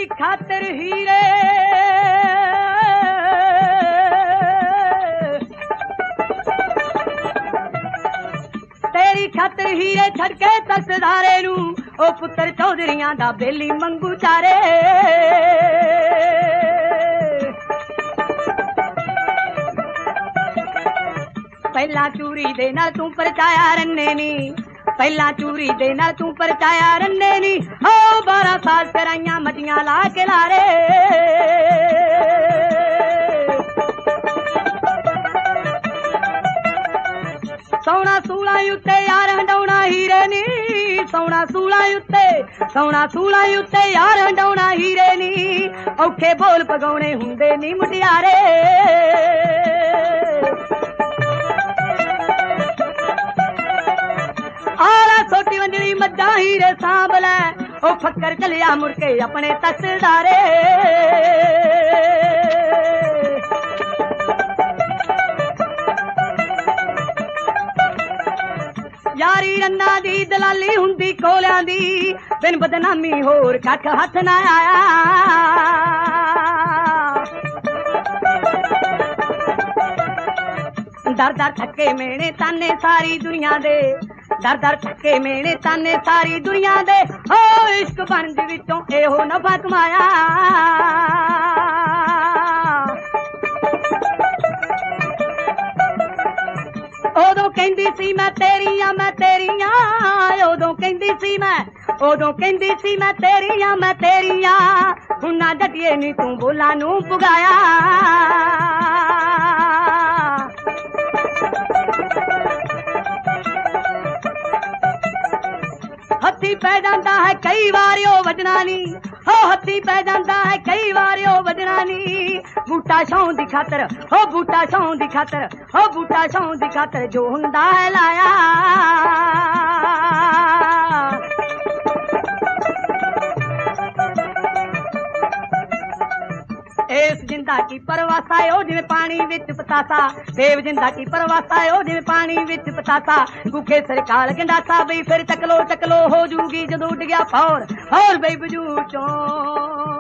तेरी खातिर हीरे तेरी खातिर हीरे छड़के तकदारे नू ओ पुत्र चौधरियां दा बेली मंगू चारे पहला चूरी दे नाल तू परचाया रन्ने नी पहला चूरी दे नाल तू परचाया रन्ने नी ओ 12 साल कराइयां मटियां ला के लारे सौना सूला उत्ते यार हंडौना हीरे नी सौना सूला उत्ते यार हंडौना हीरे नी औखे बोल पगाउणे हुंदे नी मुटियारे आला छोटी वंजली मज्जा हीरे सांभ लै ओ फक्कर चलिया मुड़के अपने तकदारे यारी रन्ना दी दलाली हुंदी कोलियां दी बिन बदनामी होर कख हथ ना आया दर दर थके मेने ताने सारी दुनिया दे दर दर थके मेने ताने सारी दुनिया दे ओ इश्क बनज विचों एहो नफा कमाया उदों कहंदी सी मैं तेरियां उदों कहंदी सी मैं तेरियां हुण ना डटिए नी तू बोला नू पुगाया हथी पै जांदा है कई वार ओ वजना नी हो हथी पै जांदा है कई वार ओ वजना नी बूटा छाऊं दी खातर हो बूटा छाऊं दी खातर हो बूटा छाऊं दी खातर जो हुंदा है लाया इस जिंदा की परवासा ओ जिवें पानी विच पतासा देव जिंदा की परवासा ओ जिवें पानी विच पतासा भूखे सिर काल गंडासा बई फिर चकलो हो जूगी जदों उड़ गया फौर बई बजू चों